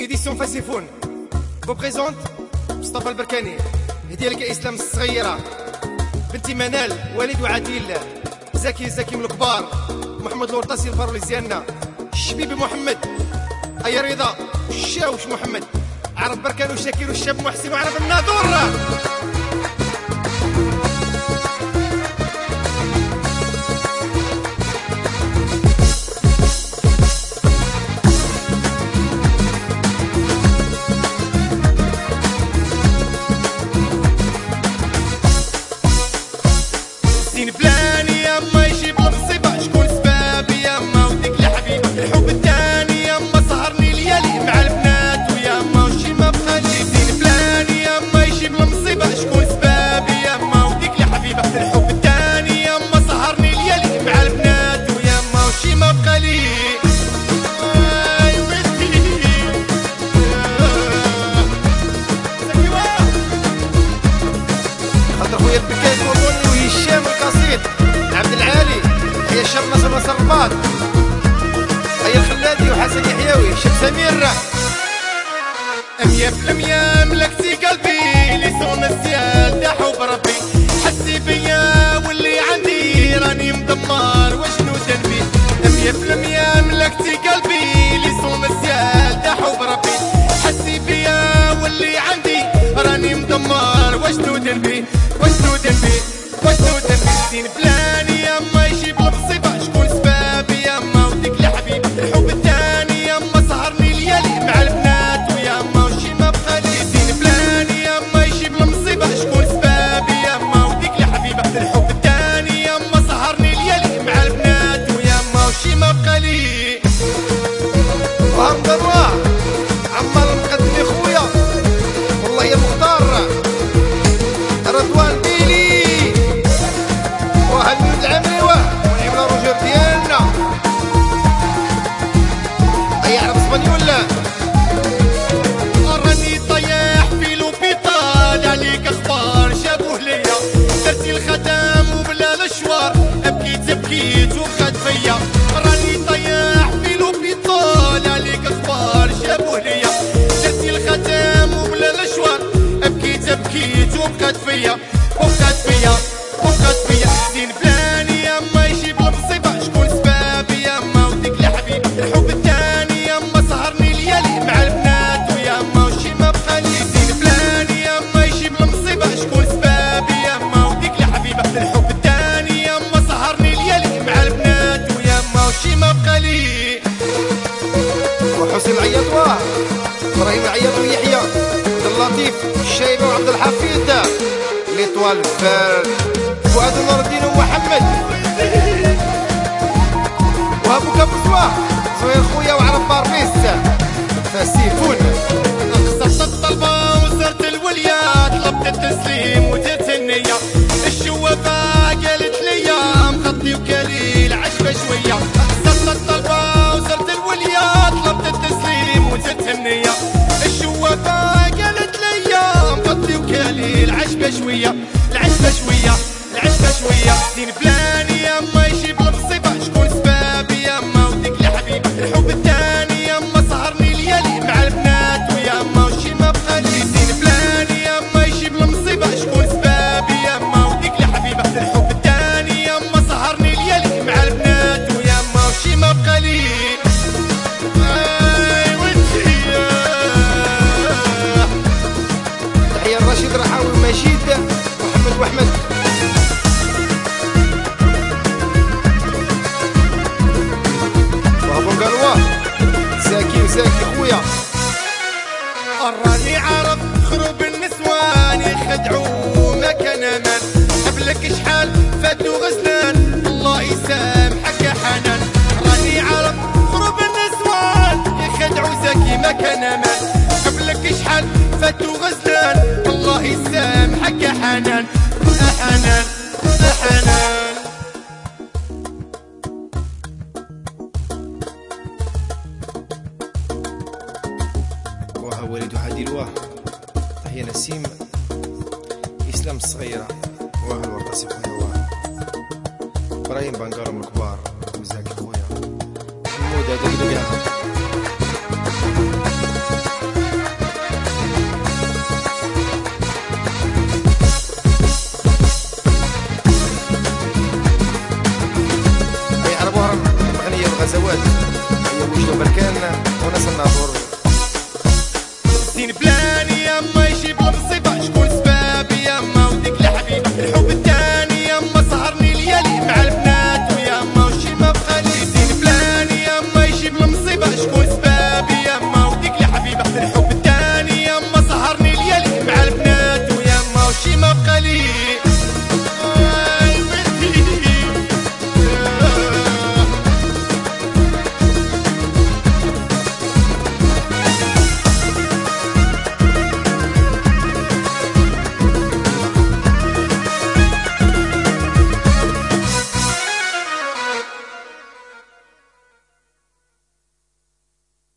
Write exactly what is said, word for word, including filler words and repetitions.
إديسيون فاسيفون بو بريزونت مصطفى البركاني. هدية لك إسلام الصغيرة، بنتي منال، وليد وعديل، زكي زكي من الكبار، محمد الورطاسي الفارولي زيالنا، الشبيبي محمد، أي رضا، الشاوش محمد، عرب بركان وشاكير والشاب محسن وعرب الناظور. زين فلاني ياما يجيب المصيبة، شكون سبابي ياما وديك الحبيبة، الحب الثاني ياما سهرني ليالي مع البنات وياما وشي ما بقالي. زين فلاني ياما يجيب المصيبة، شكون سبابي ياما وديك الحبيبة، الحب الثاني ياما سهرني ليالي مع البنات وياما وشي ما بقالي. خاطر خويا البكاز وموني وهشام القصيد، عبد العالي، هي الشاب ناصر ناصر الرباط، هي الخلادي وحسن يحيوي، شاب سمير. أمية بالمية ملكتي قلبي، لسون الزيال داحو بربي، حسي بيا واللي عندي راني مدمر وشنو ذنبي. أمية بالمية ملكتي قلبي، لسون الزيال داحو بربي، حسي بيا واللي عندي راني مدمر وشنو ذنبي وشنو ذنبي وشنو ذنبي. زين فلاني ياما يجيب المصيبة، شكون سبابي ياما وديك الحبيب، الحب الثاني ياما سهرني ليالي مع البنات وياما وشي ما بقالي. زين فلاني ياما يجيب المصيبة، شكون سبابي ياما وديك الحبيبة، الحب الثاني ياما سهرني ليالي مع البنات وياما وشي ما بقالي. وهم درواه عمال مقدمي خويا والله يا مختار رضوان بيلي وهالمود العمريوة ونعملو روجر ديالنا أي عرب اسبانيولا. راني طياح في لوبيطال، عليك اخبار جابوه ليا، درتي الخدام وبلا الشوار، بكيت بكيت وبقات فيا. راني طياح في لوبيطال، عليك اخبار جابوه ليا، درتي الخدام وبلا الشوار، بكيت بكيت وبقات فيا وبقات فيا وبقات فيا. زين فلاني ياما يجيب المصيبة، شكون سبابي ياما وديك الحبيب، الحب الثاني ياما سهرني ليالي مع البنات وياما وشي ما بقالي. زين فلاني ياما يجيب المصيبة، شكون سبابي ياما وديك الحبيبة، الحب الثاني ياما سهرني ليالي مع البنات وياما وشي ما بقالي. وحسين العياط واه ابراهيم العياط ويحيى عبد اللطيف الشايبه وعبد الحفيظ، ليطوال الفار فؤاد نور الدين ومحمد وابو كبسوه صغير خويا وعرب باربيس فاسيفون. قصرت الطلبه وزرت الوليه، طلبت التسليم ودرت النيه، الشوافه قالت ليا مخطي وكليل عشبه شويه. قصرت الطلبه وزرت الوليه، طلبت التسليم ودرت النيه، الشوافه قالت ليا مخطي وكليل عشبه شويه العشبه شويه العشبه شويه. زين فلاني ياما يجيب المصيبه، شكون سبابي ياما وديك الحبيب، الحب الثاني ياما سهرني ليالي مع البنات وياما وشي ما بقالي. زين فلاني ياما يجيب المصيبه، شكون سبابي ياما وديك الحبيبه، الحب الثاني ياما سهرني ليالي مع البنات وياما وشي ما بقالي. تحية الرشيد رحاوي ومجيد محمد واحمد. وابو قلوه زاكي وزاكي خويا. راني عارف خروب النسوان يخدعوا ما كان امان، قبلك شحال فاتوا غزلان الله يسامحك يا حنان. راني عارف خروب النسوان يخدعوا زاكي ما كان امان، قبلك شحال فاتوا غزلان الله يسامحك يا حنان يا حنان يا حنان. وها وليد عادل واه تحية نسيم إسلام الصغيرة واه الورطاسي خويا واه إبراهيم بنقارة من الكبار وزاكي خويا محمود هذاك دوقها. جواد هي وجدوا بركان وناس الناظور الدين بلا